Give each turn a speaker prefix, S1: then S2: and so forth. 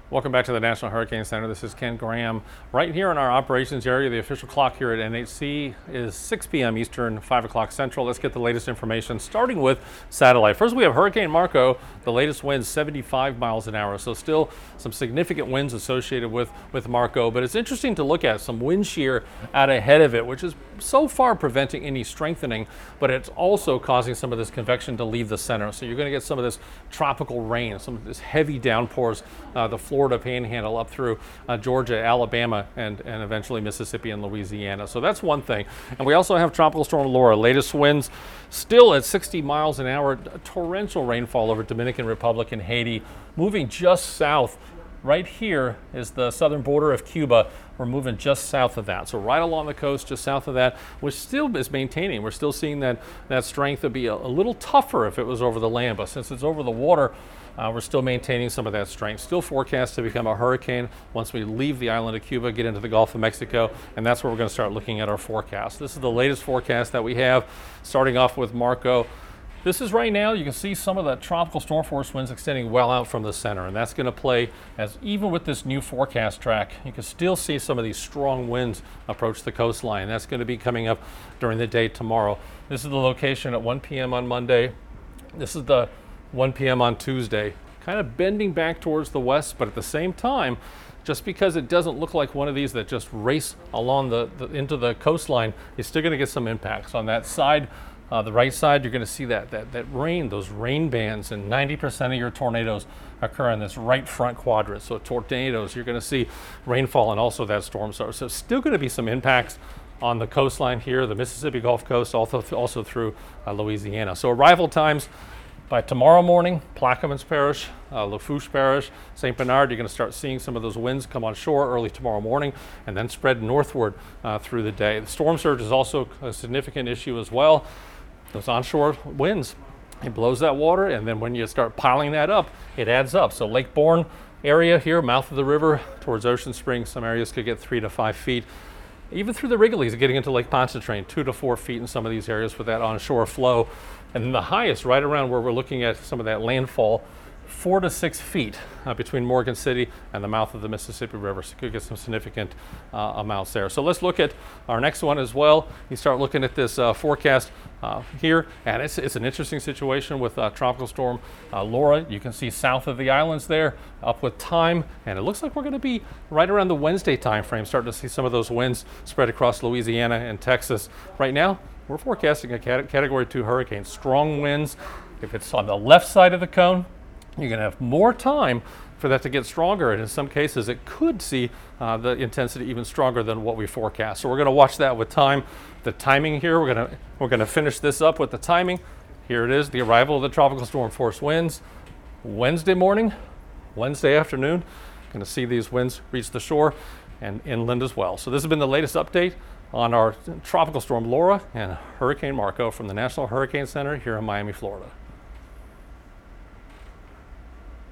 S1: Welcome back to the National Hurricane Center. This is Ken Graham. Right here in our operations area, the official clock here at NHC is 6 p.m. Eastern, 5 o'clock Central. Let's get the latest information, starting with satellite. First, we have Hurricane Marco. The latest winds 75 miles an hour, so still some significant winds associated with Marco. But it's interesting to look at some wind shear out ahead of it, which is so far preventing any strengthening, but it's also causing some of this convection to leave the center. So you're going to get some of this tropical rain, some of this heavy downpours, the Florida Panhandle up through Georgia, Alabama, and eventually Mississippi and Louisiana. So that's one thing. And we also have Tropical Storm Laura. Latest winds still at 60 miles an hour. Torrential rainfall over Dominican Republic and Haiti, moving just south. Right here is the southern border of Cuba. We're moving just south of that. So right along the coast, just south of that, which still is maintaining. We're still seeing that strength. Would be a little tougher if it was over the land, but since it's over the water, we're still maintaining some of that strength. Still forecast to become a hurricane once we leave the island of Cuba, get into the Gulf of Mexico, and that's where we're going to start looking at our forecast. This is the latest forecast that we have, starting off with Marco. This is right now, you can see some of the tropical storm force winds extending well out from the center, and that's going to play as even with this new forecast track, you can still see some of these strong winds approach the coastline. That's going to be coming up during the day tomorrow. This is the location at 1 p.m. on Monday. This is the 1 p.m. on Tuesday, kind of bending back towards the west, but at the same time, just because it doesn't look like one of these that just race along into the coastline, you're still going to get some impacts on that side. The right side, you're going to see that rain, those rain bands, and 90% of your tornadoes occur in this right front quadrant. So tornadoes, you're going to see rainfall and also that storm surge. So still going to be some impacts on the coastline here, the Mississippi Gulf Coast, also through Louisiana. So arrival times by tomorrow morning, Plaquemines Parish, Lafourche Parish, St. Bernard, you're going to start seeing some of those winds come on shore early tomorrow morning and then spread northward through the day. The storm surge is also a significant issue as well. Those onshore winds, it blows that water, and then when you start piling that up, it adds up. So Lake Borgne area here, mouth of the river towards Ocean Springs, some areas could get 3 to 5 feet. Even through the Wrigley's, getting into Lake Pontchartrain, 2 to 4 feet in some of these areas with that onshore flow. And then the highest, right around where we're looking at some of that landfall, 4 to 6 feet between Morgan City and the mouth of the Mississippi River. So you could get some significant amounts there. So let's look at our next one as well. You start looking at this forecast here, and it's an interesting situation with Tropical Storm Laura. You can see south of the islands there, up with time, and it looks like we're going to be right around the Wednesday time frame, starting to see some of those winds spread across Louisiana and Texas. Right now, we're forecasting a Category 2 hurricane. Strong winds. If it's on the left side of the cone, you're going to have more time for that to get stronger, and in some cases it could see the intensity even stronger than what we forecast. So we're going to watch that with time. The timing here, we're going to finish this up with the timing. Here it is, the arrival of the tropical storm force winds. Wednesday morning, Wednesday afternoon, going to see these winds reach the shore and inland as well. So this has been the latest update on our Tropical Storm Laura and Hurricane Marco from the National Hurricane Center here in Miami, Florida.